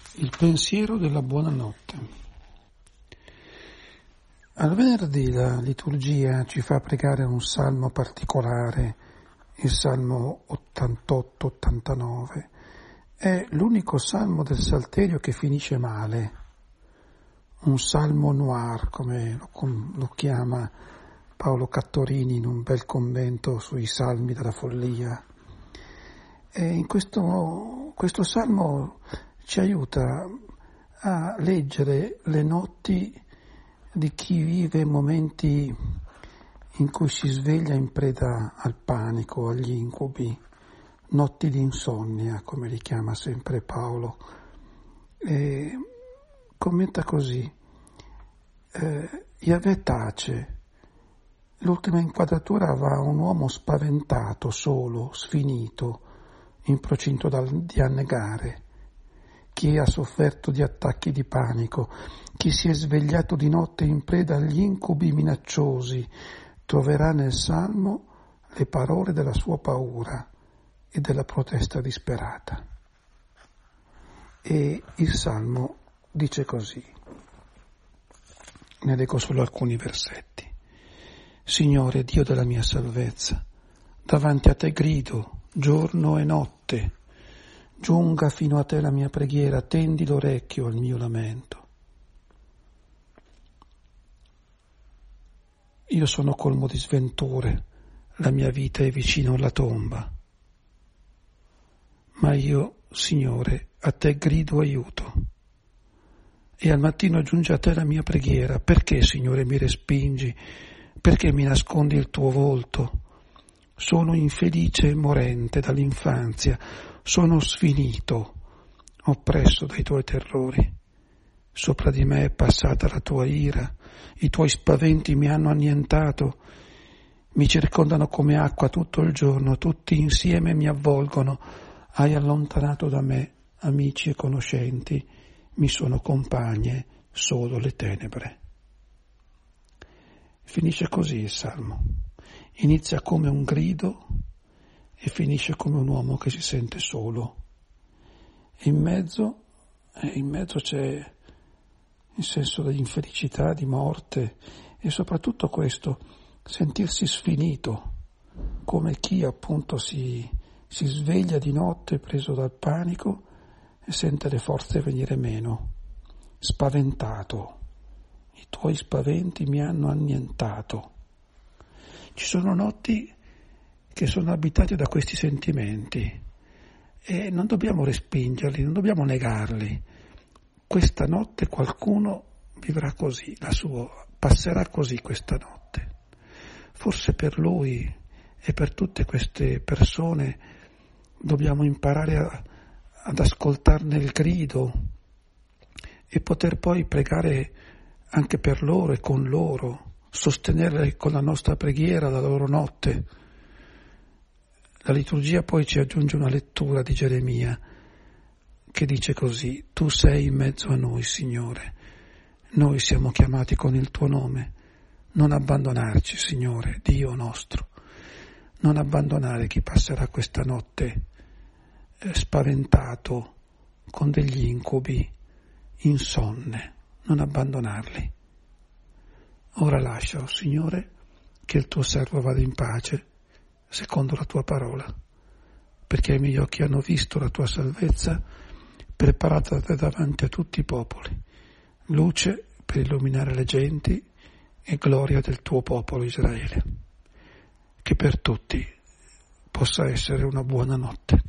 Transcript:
Il pensiero della buonanotte. Al venerdì la liturgia ci fa pregare un salmo particolare, il salmo 88-89. È l'unico salmo del Salterio che finisce male, un salmo noir, come lo chiama Paolo Cattorini in un bel commento sui salmi della follia. E in questo salmo ci aiuta a leggere le notti di chi vive momenti in cui si sveglia in preda al panico, agli incubi, notti di insonnia, come li chiama sempre Paolo. E commenta così: Yahweh tace. L'ultima inquadratura va a un uomo spaventato, solo, sfinito, in procinto di annegare. Chi ha sofferto di attacchi di panico, chi si è svegliato di notte in preda agli incubi minacciosi, troverà nel Salmo le parole della sua paura e della protesta disperata. E il Salmo dice così, ne leggo solo alcuni versetti. Signore, Dio della mia salvezza, davanti a te grido, giorno e notte. Giunga fino a te la mia preghiera, tendi l'orecchio al mio lamento. Io sono colmo di sventure, la mia vita è vicino alla tomba. Ma io, Signore, a te grido aiuto. E al mattino giunge a te la mia preghiera. Perché, Signore, mi respingi? Perché mi nascondi il tuo volto? Sono infelice e morente dall'infanzia, sono sfinito, oppresso dai tuoi terrori. Sopra di me è passata la tua ira, i tuoi spaventi mi hanno annientato, mi circondano come acqua tutto il giorno, tutti insieme mi avvolgono. Hai allontanato da me amici e conoscenti, mi sono compagne solo le tenebre. Finisce così il Salmo. Inizia come un grido e finisce come un uomo che si sente solo. E in mezzo c'è il senso di infelicità, di morte e soprattutto questo, sentirsi sfinito, come chi appunto si sveglia di notte preso dal panico e sente le forze venire meno, spaventato. I tuoi spaventi mi hanno annientato. Ci sono notti che sono abitate da questi sentimenti e non dobbiamo respingerli, non dobbiamo negarli. Questa notte qualcuno vivrà così, passerà così questa notte. Forse per lui e per tutte queste persone dobbiamo imparare ad ascoltarne il grido e poter poi pregare anche per loro e con loro, sostenerli con la nostra preghiera la loro notte. La liturgia poi ci aggiunge una lettura di Geremia che dice così: tu sei in mezzo a noi, Signore, noi siamo chiamati con il tuo nome, non abbandonarci, Signore, Dio nostro, non abbandonare chi passerà questa notte spaventato con degli incubi, insonne, non abbandonarli. Ora lascia, Signore, che il tuo servo vada in pace, secondo la tua parola, perché i miei occhi hanno visto la tua salvezza, preparata da te davanti a tutti i popoli, luce per illuminare le genti e gloria del tuo popolo Israele. Che per tutti possa essere una buona notte.